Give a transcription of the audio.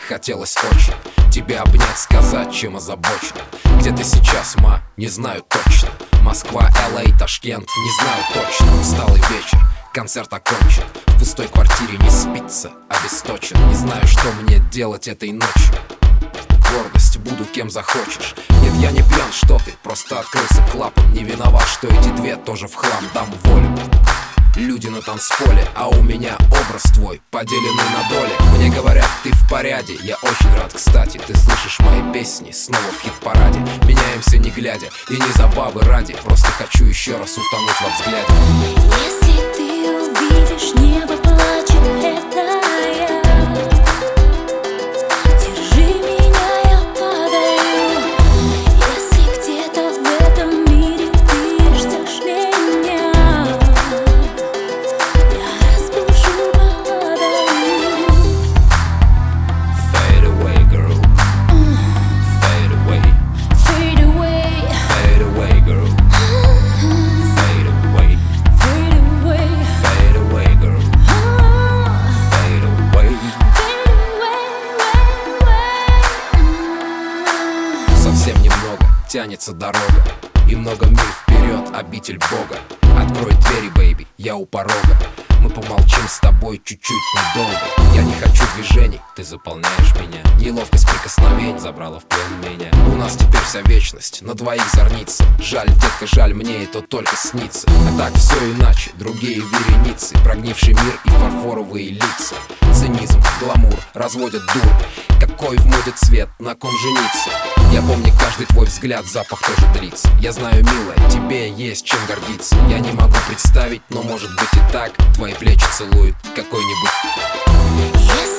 хотелось очень тебя обнять, сказать, чем озабочен. Где ты сейчас, ма, не знаю точно. Москва, Л.А., Ташкент, не знаю точно. Усталый вечер, концерт окончен. В пустой квартире не спится, обесточен. Не знаю, что мне делать этой ночью. Гордость, буду кем захочешь. Нет, я не пьян, что ты, просто открылся клапан. Не виноват, что эти две тоже в хлам, дам волю. Люди на танцполе, а у меня образ твой поделенный на доли. Мне говорят, ты в порядке, я очень рад, кстати. Ты слышишь мои песни снова в хит-параде. Меняемся не глядя и не забавы ради. Просто хочу еще раз утонуть во взгляде. Если ты увидишь, небо плачет, это я. Держи меня, я падаю. Если где-то в этом мире ты ждешь меня, я разбужу балладою. Fade away, girl. Fade away. Fade away, Fade away, girl. Fade away. fade away, Fade away, girl. Fade away. Совсем немного тянется дорога, и много миль вперед обитель Бога. Открой двери, бэйби, я у порога. Мы помолчим с тобой чуть-чуть недолго. Я не хочу движений, ты заполняешь меня. Неловкость прикосновений забрала в плен меня. У нас теперь вся вечность на двоих зорнится. Жаль, детка, жаль, мне это только снится. А так все иначе, другие вереницы. Прогнивший мир и фарфоровые лица. Цинизм, гламур, разводят дур. Какой в моде цвет, на ком жениться? Я помню каждый твой взгляд, запах тоже длится. Я знаю, милая, тебе есть чем гордиться. Я не могу представить, но может быть и так. Твои плечи целует какой-нибудь.